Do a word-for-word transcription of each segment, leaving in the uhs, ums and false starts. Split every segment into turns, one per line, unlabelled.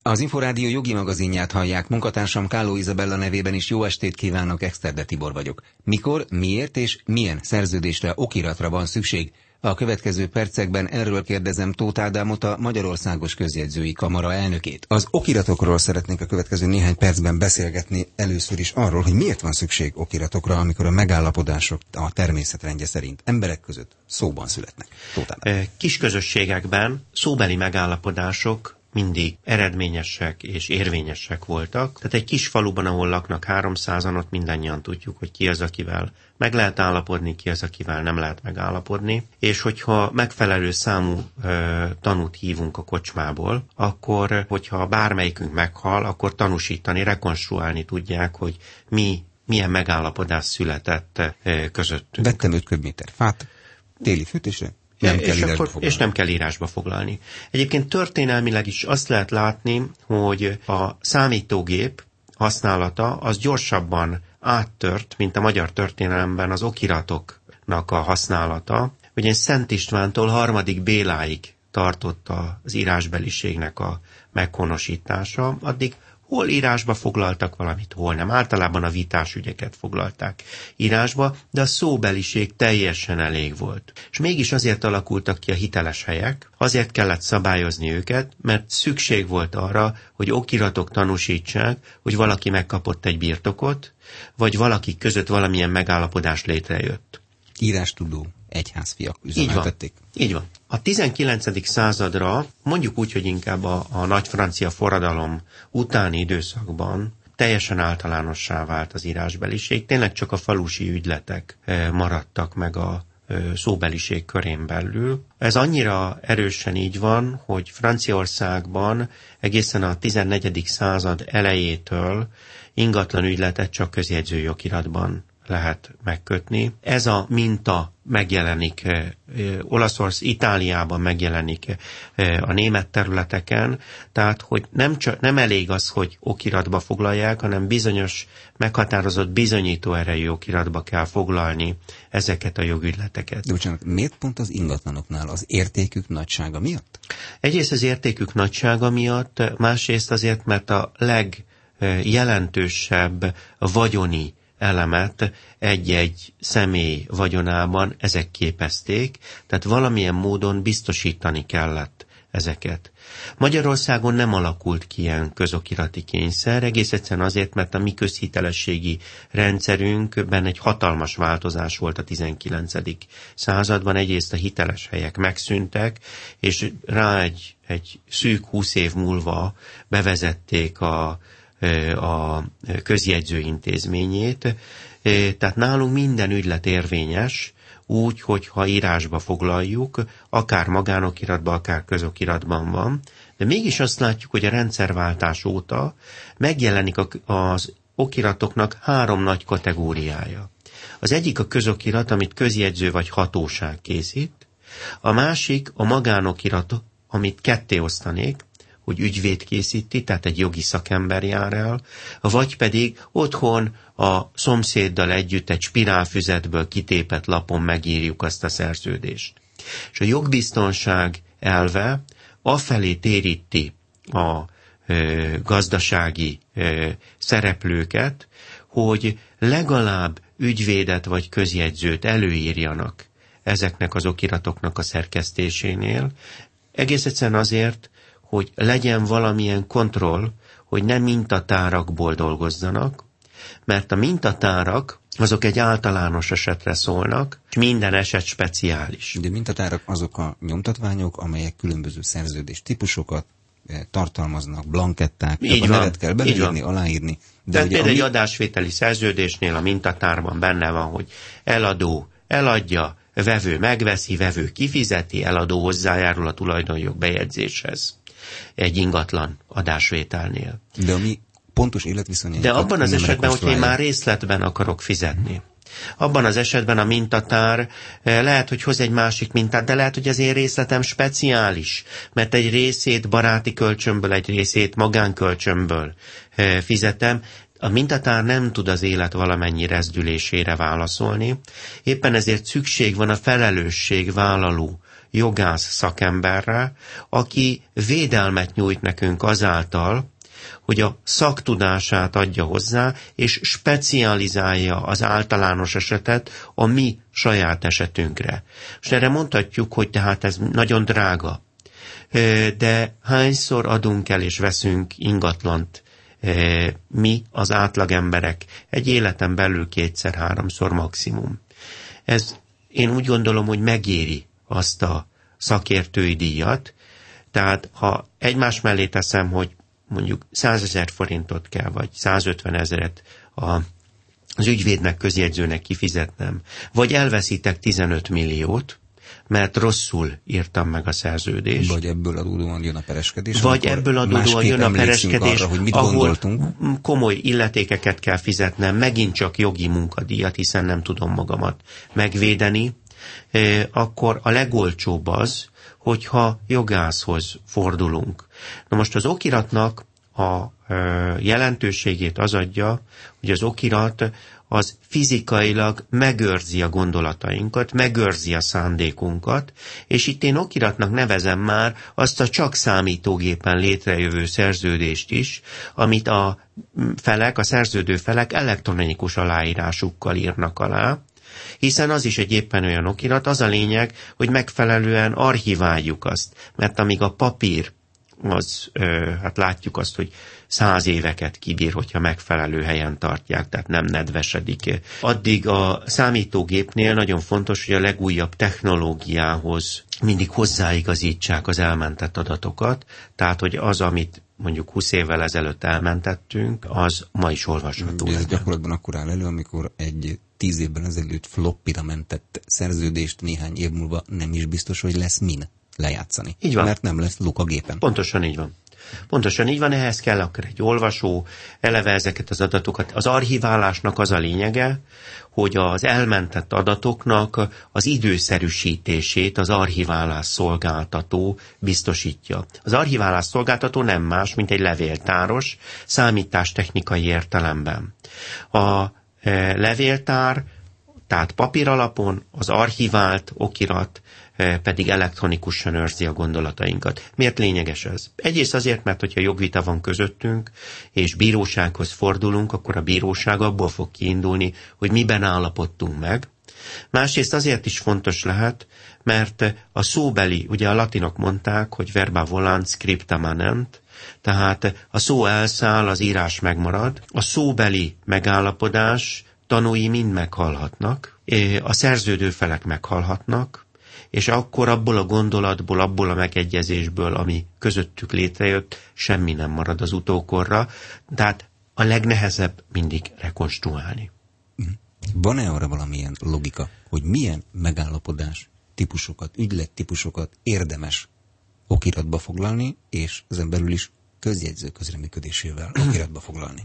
Az Inforádió jogi magazinját hallják, munkatársam Kálló Izabella nevében is jó estét kívánok, Exterde Tibor vagyok. Mikor, miért és milyen szerződésre, okiratra van szükség? A következő percekben erről kérdezem Tóth Ádámot, a Magyarországos Közjegyzői Kamara elnökét. Az okiratokról szeretnénk a következő néhány percben beszélgetni, először is arról, hogy miért van szükség okiratokra, amikor a megállapodások a természetrendje szerint emberek között szóban születnek. Tóth Ádám.
Kis közösségekben szóbeli megállapodások mindig eredményesek és érvényesek voltak. Tehát egy kis faluban, ahol laknak háromszázan, ott mindannyian tudjuk, hogy ki az, akivel meg lehet állapodni, ki az, akivel nem lehet megállapodni. És hogyha megfelelő számú ö, tanút hívunk a kocsmából, akkor, hogyha bármelyikünk meghal, akkor tanúsítani, rekonstruálni tudják, hogy mi, milyen megállapodás született ö, közöttünk.
Vettem öt köbméter fát téli fűtésre. Nem
és, akkor, és nem kell írásba foglalni. Egyébként történelmileg is azt lehet látni, hogy a számítógép használata az gyorsabban áttört, mint a magyar történelemben az okiratoknak a használata. Ugye Szent Istvántól harmadik Béláig tartott az írásbeliségnek a meghonosítása, addig hol írásba foglaltak valamit, hol nem. Általában a vitás ügyeket foglalták írásba, de a szóbeliség teljesen elég volt. És mégis azért alakultak ki a hiteles helyek, azért kellett szabályozni őket, mert szükség volt arra, hogy okiratok tanúsítsák, hogy valaki megkapott egy birtokot, vagy valaki között valamilyen megállapodás létrejött.
Írástudó egyházfiak üzemeltették.
Így van. Így van. A tizenkilencedik századra, mondjuk úgy, hogy inkább a, a nagy francia forradalom utáni időszakban teljesen általánossá vált az írásbeliség. Tényleg csak a falusi ügyletek maradtak meg a szóbeliség körén belül. Ez annyira erősen így van, hogy Franciaországban egészen a tizennegyedik század elejétől ingatlan ügyletet csak közjegyzői okiratban lehet megkötni. Ez a minta megjelenik Olaszország, Itáliában megjelenik a német területeken, tehát hogy nem, csak, nem elég az, hogy okiratba foglalják, hanem bizonyos meghatározott bizonyító erejű okiratba kell foglalni ezeket a jogügyleteket.
De bocsánat, miért pont az ingatlanoknál? Az értékük nagysága miatt?
Egyrészt az értékük nagysága miatt, másrészt azért, mert a legjelentősebb vagyoni elemet egy-egy személy vagyonában ezek képezték, tehát valamilyen módon biztosítani kellett ezeket. Magyarországon nem alakult ki ilyen közokirati kényszer, egész egyszerűen azért, mert a mi közhitelességi rendszerünkben egy hatalmas változás volt a tizenkilencedik században. Egyrészt a hiteles helyek megszűntek, és rá egy, egy szűk húsz év múlva bevezették a a közjegyző intézményét, tehát nálunk minden ügylet érvényes, úgy, hogyha írásba foglaljuk, akár magánokiratban, akár közokiratban van, de mégis azt látjuk, hogy a rendszerváltás óta megjelenik az okiratoknak három nagy kategóriája. Az egyik a közokirat, amit közjegyző vagy hatóság készít, a másik a magánokirat, amit ketté osztanék, hogy ügyvéd készíti, tehát egy jogi szakember jár el, vagy pedig otthon a szomszéddal együtt egy spirálfüzetből kitépett lapon megírjuk azt a szerződést. És a jogbiztonság elve afelé téríti a ö, gazdasági ö, szereplőket, hogy legalább ügyvédet vagy közjegyzőt előírjanak ezeknek az okiratoknak a szerkesztésénél, egész egyszerűen azért, hogy legyen valamilyen kontroll, hogy nem mintatárakból dolgozzanak, mert a mintatárak azok egy általános esetre szólnak, és minden eset speciális.
De mintatárak azok a nyomtatványok, amelyek különböző szerződés típusokat tartalmaznak, blanketták, a nevet kell beírni, aláírni.
De tehát például ami... egy adásvételi szerződésnél a mintatárban benne van, hogy eladó eladja, vevő megveszi, vevő kifizeti, eladó hozzájárul a tulajdonjog bejegyzéshez egy ingatlan adásvételnél.
De ami pontos életviszonyainkat...
De abban az esetben, hogyha én már részletben akarok fizetni, abban az esetben a mintatár lehet, hogy hoz egy másik mintát, de lehet, hogy az én részletem speciális, mert egy részét baráti kölcsönből, egy részét magánkölcsönből fizetem. A mintatár nem tud az élet valamennyi rezdülésére válaszolni, éppen ezért szükség van a felelősségvállaló jogász szakemberre, aki védelmet nyújt nekünk azáltal, hogy a szaktudását adja hozzá, és specializálja az általános esetet a mi saját esetünkre. És erre mondhatjuk, hogy tehát ez nagyon drága. De hányszor adunk el és veszünk ingatlant mi, az átlagemberek, egy életen belül kétszer-háromszor maximum. Ez én úgy gondolom, hogy megéri azt a szakértői díjat, tehát ha egymás mellé teszem, hogy mondjuk százezer forintot kell, vagy százötven ezeret a, az ügyvédnek, közjegyzőnek kifizetnem, vagy elveszítek tizenöt milliót, mert rosszul írtam meg a szerződést.
Vagy ebből adódóan jön a pereskedés.
Vagy ebből adódóan jön a pereskedés,
arra, hogy mit
ahol
gondoltunk.
komoly illetékeket kell fizetnem, megint csak jogi munkadíjat, hiszen nem tudom magamat megvédeni, akkor a legolcsóbb az, hogyha jogászhoz fordulunk. Na most az okiratnak a jelentőségét az adja, hogy az okirat az fizikailag megőrzi a gondolatainkat, megőrzi a szándékunkat, és itt én okiratnak nevezem már azt a csak számítógépen létrejövő szerződést is, amit a felek, a szerződő felek elektronikus aláírásukkal írnak alá, hiszen az is egy éppen olyan okirat, az a lényeg, hogy megfelelően archiváljuk azt, mert amíg a papír, az, hát látjuk azt, hogy száz éveket kibír, hogyha megfelelő helyen tartják, tehát nem nedvesedik. Addig a számítógépnél nagyon fontos, hogy a legújabb technológiához mindig hozzáigazítsák az elmentett adatokat, tehát hogy az, amit mondjuk húsz évvel ezelőtt elmentettünk, az ma is olvasható.
Ez gyakorlatban akkor áll elő, amikor egy tíz évben ezelőtt floppira mentett szerződést néhány év múlva nem is biztos, hogy lesz min lejátszani.
Így van.
Mert nem lesz luk a gépen.
Pontosan így van. Pontosan így van, ehhez kell akkor egy olvasó, eleve ezeket az adatokat. Az archiválásnak az a lényege, hogy az elmentett adatoknak az időszerűsítését az archiválás szolgáltató biztosítja. Az archiválás szolgáltató nem más, mint egy levéltáros, számítástechnikai értelemben. A e, levéltár, tehát papír alapon, az archivált okirat pedig elektronikusan őrzi a gondolatainkat. Miért lényeges ez? Egyrészt azért, mert hogyha jogvita van közöttünk, és bírósághoz fordulunk, akkor a bíróság abból fog kiindulni, hogy miben állapodtunk meg. Másrészt azért is fontos lehet, mert a szóbeli, ugye a latinok mondták, hogy verba volant scripta manent, tehát a szó elszáll, az írás megmarad. A szóbeli megállapodás tanúi mind meghalhatnak, a szerződő felek meghalhatnak, és akkor abból a gondolatból, abból a megegyezésből, ami közöttük létrejött, semmi nem marad az utókorra. Tehát a legnehezebb mindig rekonstruálni.
Van-e arra valamilyen logika, hogy milyen megállapodás típusokat, ügylettípusokat érdemes okiratba foglalni, és ezen belül is közjegyző közreműködésével okiratba foglalni?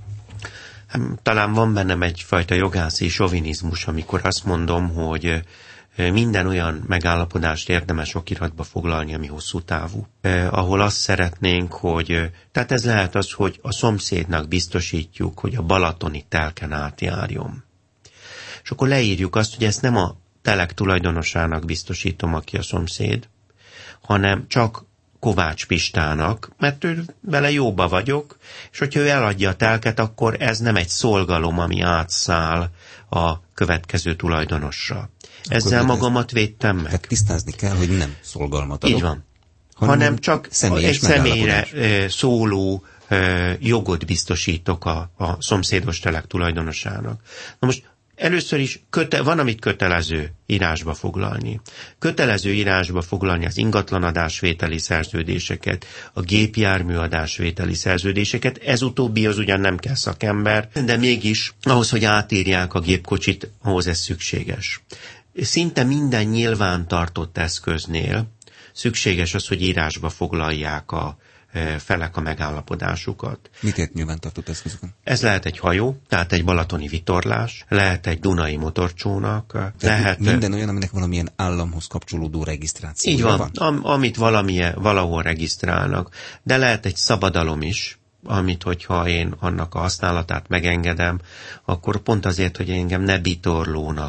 Talán van bennem egyfajta jogászi sovinizmus, amikor azt mondom, hogy minden olyan megállapodást érdemes okiratba foglalni, ami hosszú távú. Eh, ahol azt szeretnénk, hogy, tehát ez lehet az, hogy a szomszédnak biztosítjuk, hogy a balatoni telken átjárjon. És akkor leírjuk azt, hogy ezt nem a telek tulajdonosának biztosítom, aki a szomszéd, hanem csak Kovács Pistának, mert ő vele jóba vagyok, és hogyha ő eladja a telket, akkor ez nem egy szolgalom, ami átszáll a következő tulajdonossal. Ezzel magamat védtem meg.
Tehát tisztázni kell, hogy nem szolgalmat adok.
Így van. Hanem, hanem csak egy személyre szóló jogot biztosítok a, a szomszédos telek tulajdonosának. Na most először is köte, van, amit kötelező írásba foglalni. Kötelező írásba foglalni az ingatlanadásvételi szerződéseket, a gépjárműadásvételi szerződéseket. Ez utóbbi az ugyan nem kell szakember, de mégis ahhoz, hogy átírják a gépkocsit, ahhoz ez szükséges. Szinte minden nyilvántartott eszköznél szükséges az, hogy írásba foglalják a felek a megállapodásukat.
Mit ért nyilvántartott eszközökön?
Ez lehet egy hajó, tehát egy balatoni vitorlás, lehet egy dunai motorcsónak, tehát lehet...
Minden olyan, aminek valamilyen államhoz kapcsolódó regisztrációja
így van,
van?
Am, amit valamilyen, valahol regisztrálnak, de lehet egy szabadalom is, amit, hogyha én annak a használatát megengedem, akkor pont azért, hogy engem ne bitorlónak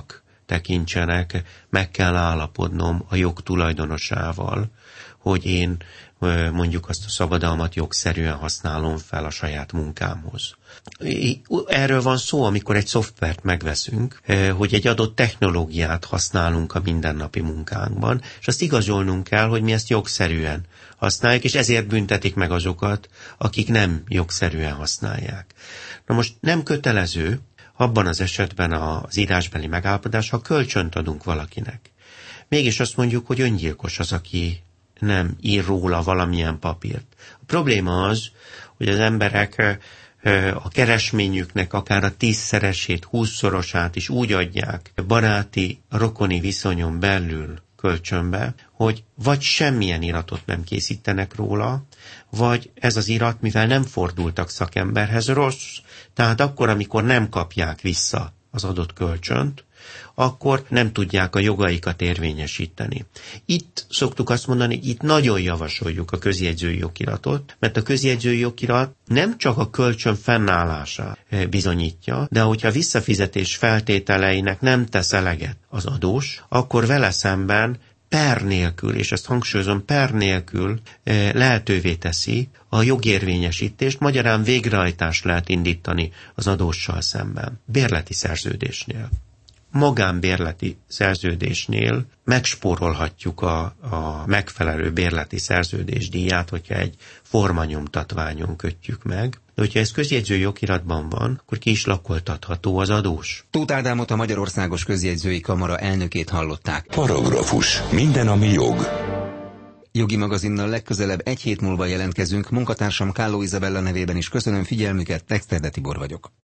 tekintsenek, meg kell állapodnom a jog tulajdonosával, hogy én mondjuk azt a szabadalmat jogszerűen használom fel a saját munkámhoz. Erről van szó, amikor egy szoftvert megveszünk, hogy egy adott technológiát használunk a mindennapi munkánkban, és azt igazolnunk kell, hogy mi ezt jogszerűen használjuk, és ezért büntetik meg azokat, akik nem jogszerűen használják. Na most nem kötelező abban az esetben az írásbeli megállapodás, ha kölcsönt adunk valakinek. Mégis azt mondjuk, hogy öngyilkos az, aki nem ír róla valamilyen papírt. A probléma az, hogy az emberek a keresményüknek akár a tízszeresét, húszszorosát is úgy adják baráti, rokoni viszonyon belül kölcsönbe, hogy vagy semmilyen iratot nem készítenek róla, vagy ez az irat, mivel nem fordultak szakemberhez, rossz. Tehát akkor, amikor nem kapják vissza az adott kölcsönt, akkor nem tudják a jogaikat érvényesíteni. Itt szoktuk azt mondani, hogy itt nagyon javasoljuk a közjegyzői jogiratot, mert a közjegyzői jogirat nem csak a kölcsön fennállását bizonyítja, de hogyha visszafizetés feltételeinek nem tesz eleget az adós, akkor vele szemben per nélkül, és ezt hangsúlyozom, per nélkül lehetővé teszi a jogérvényesítést, magyarán végrehajtást lehet indítani az adóssal szemben. Bérleti szerződésnél, magánbérleti szerződésnél megspórolhatjuk a, a megfelelő bérleti szerződés díját, hogyha egy formanyomtatványon kötjük meg. De hogyha ez közjegyzői jogiratban van, akkor ki is lakoltatható az adós.
Tóth Ádámot, a Magyarországos Közjegyzői Kamara elnökét hallották.
Paragrafus. Minden, ami jog.
Jogi magazinnal legközelebb egy hét múlva jelentkezünk. Munkatársam Kálló Izabella nevében is köszönöm figyelmüket, Exterde Tibor vagyok.